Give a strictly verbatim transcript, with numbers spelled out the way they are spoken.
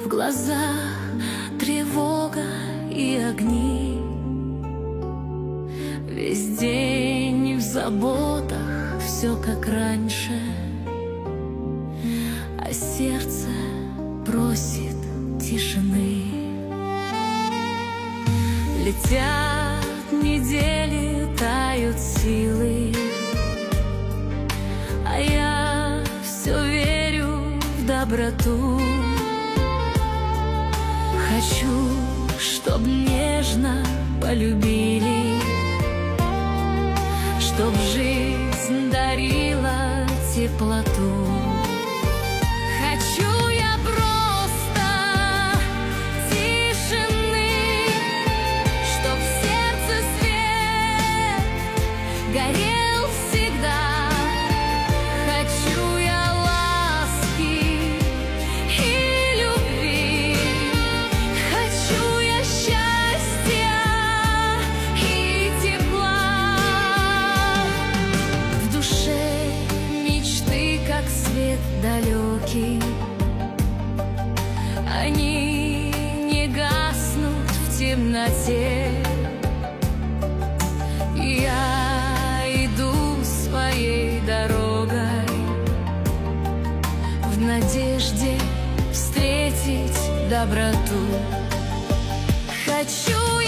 глазах тревога и огни. Весь день в заботах, все как раньше, а сердце просит тишины. Летят недели, тают силы, а я все верю в доброту. Хочу, чтоб нежно полюбили, чтоб жизнь дарила теплоту. Хочу я просто тишины, чтоб в сердце свет горел всегда. Хочу я ласки и любви, хочу я счастья и тепла. В душе мечты, как свет далекий, они не гаснут в темноте. Я иду своей дорогой в надежде встретить доброту. Хочу